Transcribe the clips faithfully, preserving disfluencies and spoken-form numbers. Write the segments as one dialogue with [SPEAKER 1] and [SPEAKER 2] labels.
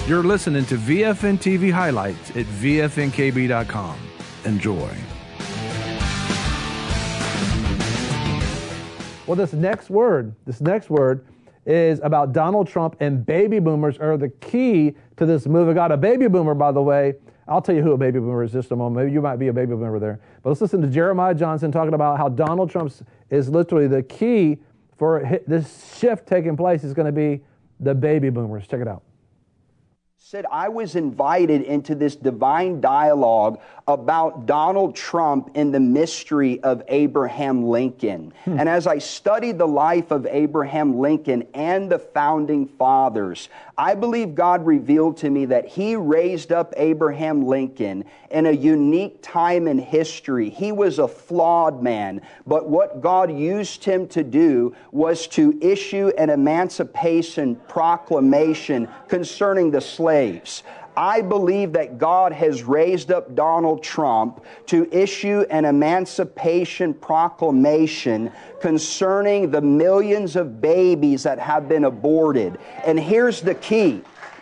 [SPEAKER 1] You're listening to V F N T V highlights at V F N K B dot com. Enjoy.
[SPEAKER 2] Well, this next word, this next word is about Donald Trump, and baby boomers are the key to this move of God. A baby boomer, by the way, I'll tell you who a baby boomer is in just a moment. Maybe you might be a baby boomer there. But let's listen to Jeremiah Johnson talking about how Donald Trump is literally the key for this shift taking place is going to be the baby boomers. Check it out.
[SPEAKER 3] Said I was invited into this divine dialogue about Donald Trump in the mystery of Abraham Lincoln. Hmm. And as I studied the life of Abraham Lincoln and the founding fathers, I believe God revealed to me that he raised up Abraham Lincoln in a unique time in history. He was a flawed man, but what God used him to do was to issue an emancipation proclamation concerning the slaves. I believe that God has raised up Donald Trump to issue an emancipation proclamation concerning the millions of babies that have been aborted. And here's the key.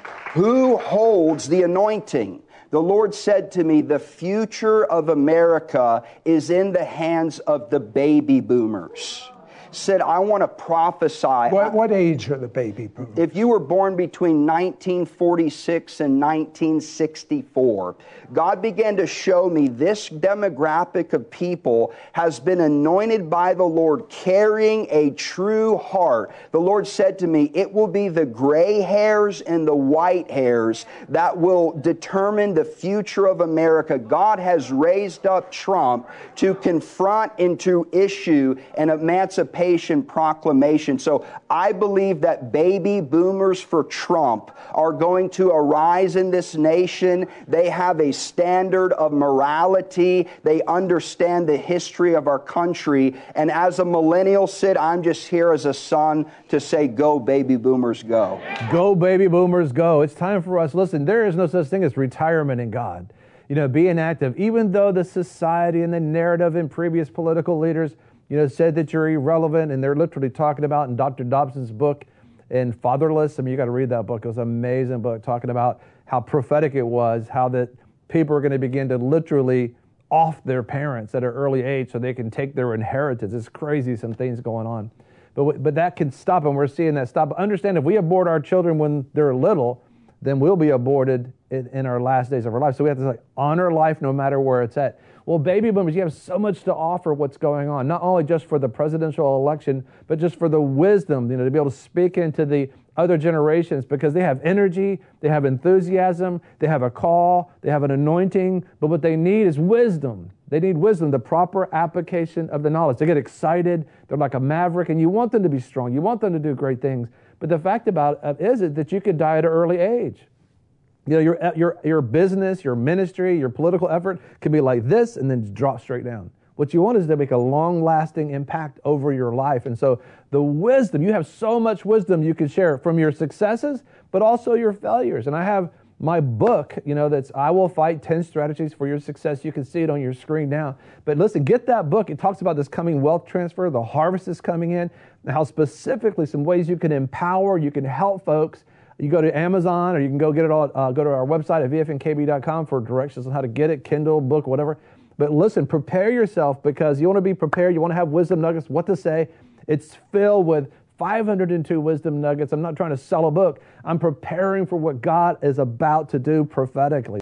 [SPEAKER 3] Who holds the anointing? The Lord said to me, the future of America is in the hands of the baby boomers. Said, I want to prophesy.
[SPEAKER 4] What, what age are the baby boomers?
[SPEAKER 3] If you were born between nineteen forty-six and nineteen sixty-four, God began to show me this demographic of people has been anointed by the Lord, carrying a true heart. The Lord said to me, it will be the gray hairs and the white hairs that will determine the future of America. God has raised up Trump to confront and to issue an emancipation proclamation. So I believe that baby boomers for Trump are going to arise in this nation. They have a standard of morality. They understand the history of our country. And as a millennial, Sid, I'm just here as a son to say, go baby boomers, go.
[SPEAKER 2] Go baby boomers, go. It's time for us. Listen, there is no such thing as retirement in God. You know, being active, even though the society and the narrative and previous political leaders you know, said that you're irrelevant, and they're literally talking about in Doctor Dobson's book, in Fatherless. I mean, you got to read that book. It was an amazing book talking about how prophetic it was, how that people are going to begin to literally off their parents at an early age so they can take their inheritance. It's crazy, some things going on. But but that can stop, and we're seeing that stop. Understand, if we abort our children when they're little, then we'll be aborted in, in our last days of our life. So we have to like, honor life no matter where it's at. Well, baby boomers, you have so much to offer what's going on, not only just for the presidential election, but just for the wisdom, you know, to be able to speak into the other generations because they have energy, they have enthusiasm, they have a call, they have an anointing, but what they need is wisdom. They need wisdom, the proper application of the knowledge. They get excited, they're like a maverick, and you want them to be strong, you want them to do great things. But the fact about it is it that you could die at an early age. You know, your, your, your business, your ministry, your political effort can be like this and then drop straight down. What you want is to make a long-lasting impact over your life. And so the wisdom, you have so much wisdom you can share from your successes, but also your failures. And I have my book, you know, that's I Will Fight ten Strategies for Your Success. You can see it on your screen now. But listen, get that book. It talks about this coming wealth transfer, the harvest is coming in, and how specifically some ways you can empower, you can help folks. You go to Amazon, or you can go get it all. Uh, go to our website at V F N K B dot com for directions on how to get it, Kindle, book, whatever. But listen, prepare yourself because you want to be prepared. You want to have wisdom nuggets, what to say. It's filled with five hundred two wisdom nuggets. I'm not trying to sell a book. I'm preparing for what God is about to do prophetically.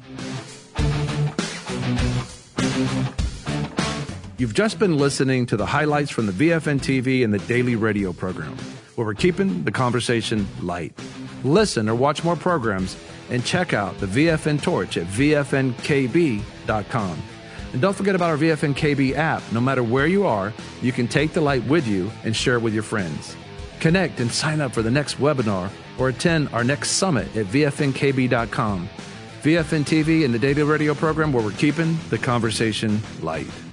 [SPEAKER 1] You've just been listening to the highlights from the V F N T V and the daily radio program, where we're keeping the conversation light. Listen or watch more programs and check out the V F N Torch at V F N K B dot com. And don't forget about our V F N K B app. No matter where you are, you can take the light with you and share it with your friends. Connect and sign up for the next webinar or attend our next summit at V F N K B dot com. V F N T V and the daily radio program, where we're keeping the conversation light.